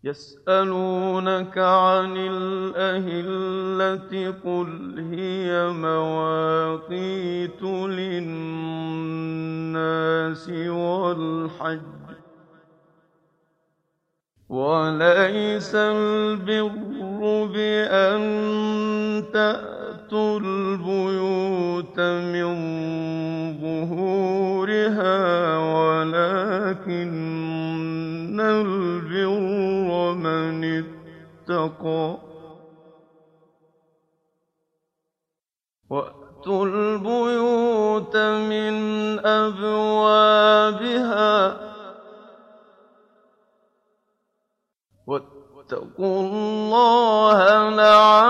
يسألونك عن الأهلة قل هي مواقيت للناس والحج وليس البر بأن تأتوا البيوت من ظهورها ولكن البر من اتقى وأتوا البيوت من أبوابها واتقوا الله لعلكم تفلحون.